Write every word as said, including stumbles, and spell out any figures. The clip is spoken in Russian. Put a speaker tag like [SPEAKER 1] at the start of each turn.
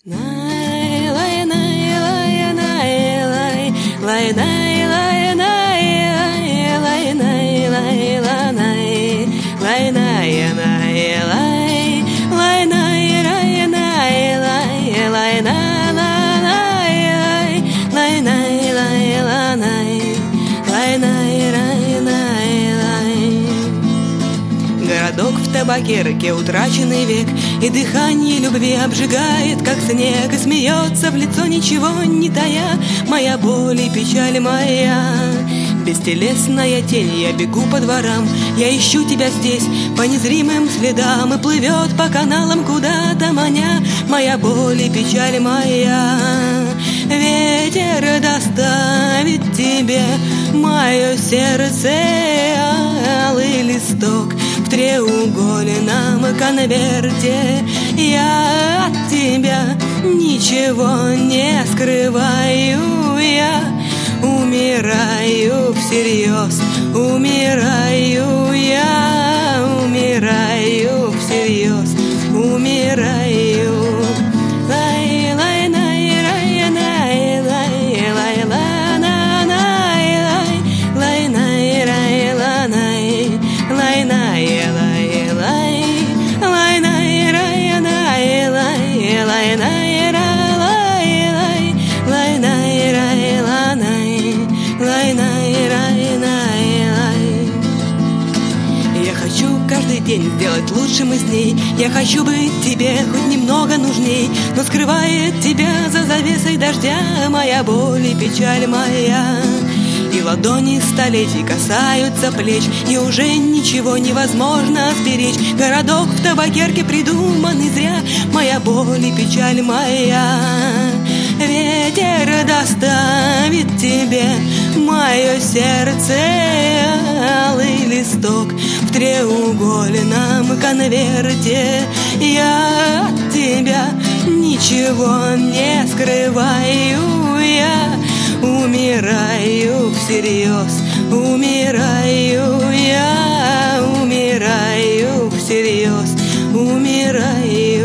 [SPEAKER 1] Городок в табакерке, утраченный век, и дыхание любви обжигает, как снег, и смеется в лицо, ничего не тая, моя боль и печаль моя. Бестелесная тень, я бегу по дворам, я ищу тебя здесь по незримым следам, и плывет по каналам куда-то маня моя боль и печаль моя. Ветер доставит тебе мое сердце, алый листок в треугольном конверте. Я от тебя ничего не скрываю, я умираю всерьез, умираю, я умираю всерьез, умираю. Я хочу каждый день сделать лучшим из дней, я хочу быть тебе хоть немного нужней, но скрывает тебя за завесой дождя моя боль и печаль моя. И ладони столетий касаются плеч, и уже ничего невозможно сберечь. Городок в табакерке придуманный зря, моя боль и печаль моя. Ветер доставит тебе мое сердце, алый листок в треугольном конверте. Я от тебя ничего не скрываю, я умираю всерьез, умираю, я умираю всерьез, умираю.